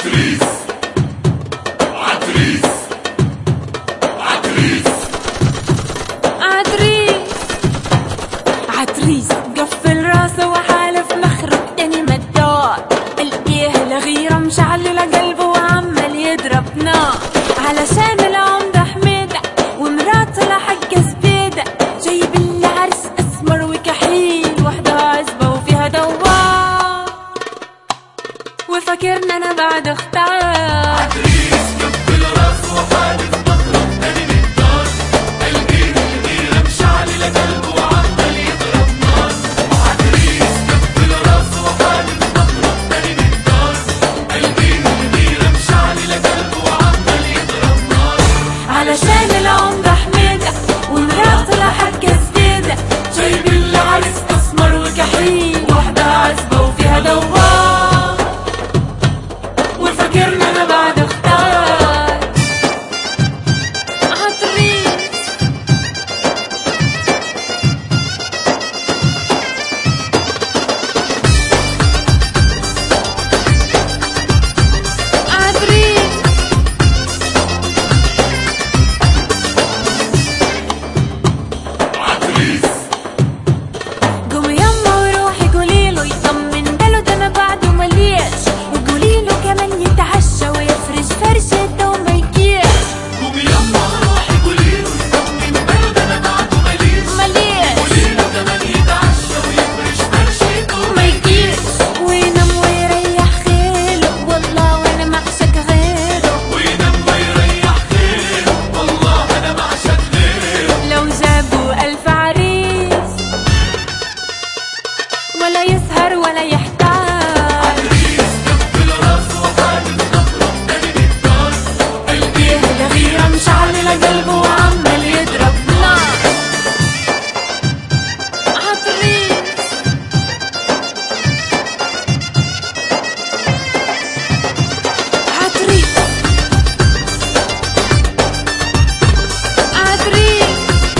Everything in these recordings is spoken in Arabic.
عتريس عتريس عتريس عتريس عتريس قفل راسه وحالف مخرج تاني مدار، قلبيه الغيرة مشعللة قلبه وعمال يضرب نار، علشان العمدة حميدة ومراته لحق زبيدة، جايب لي عرس اسمر وكحيل وحدها عزبة وفيها دوار، وفاكرنا انا بعد اختار. عتريس قفل راسه وحالف مخرج تاني مدار، قلبيه الغيرة مشعللة قلبه وعمال يضرب نار، وعتريس قفل راسه وحالف مخرج تاني مدار، قلبيه الغيرة مشعللة قلبه وعمال يضرب نار، علشان العمدة حميدة ومراته لحق زبيدة، جايب لي عرس اسمر وكحيل وحدها عزبة وفيها دوار، وفاكرنا انا بعد اختار. عتريس عتريس عتريس قومي يما وروحي قوليله يطمن باله ده انا بعده مليش، وقوليله كمان يتعشى ويفرش فرشته وما يجيش. قومي يما روحي قوليله يطمن باله ده انا بعده مليش، قوليله كمان يتعشى ويفرش فرشته ما يجيش وينام ويريح خيله، والله وانا معشق غيره، وينام ويريح خيره، والله انا بعشق غيره. لو جابوا 1000 عريس ولا يسهر ولا يحتار. عتريس قفل راسه وحالف مخرج تاني مدار، قلبيه الغيرة مشعللة قلبه وعمال يضرب نار. عتريس عتريس عتريس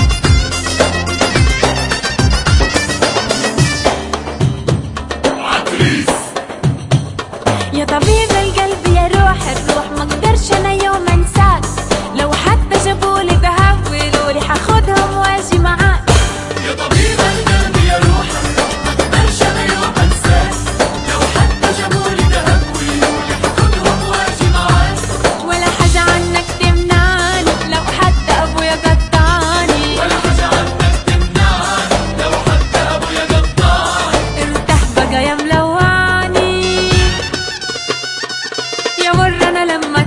عتريس يا طبيب القلب يا روح الروح، ما اقدرش انا يوم انساك، لو حتى جابولي ذهب ولوري حاخدهم واجي معاك. يا طبيب القلب يا روح الروح، ما اقدرش انا يوم انساك، لو حتى جابولي دهب ويقولي حاخدهم واجي معاك، ولا حاجة عنك تمنعني لو حتى ابويا قطعني، ولا حاجة عنك تمنعني لو حتى ابويا قطعني. ارتاح بقى يا ملوعني، يا مر انا لما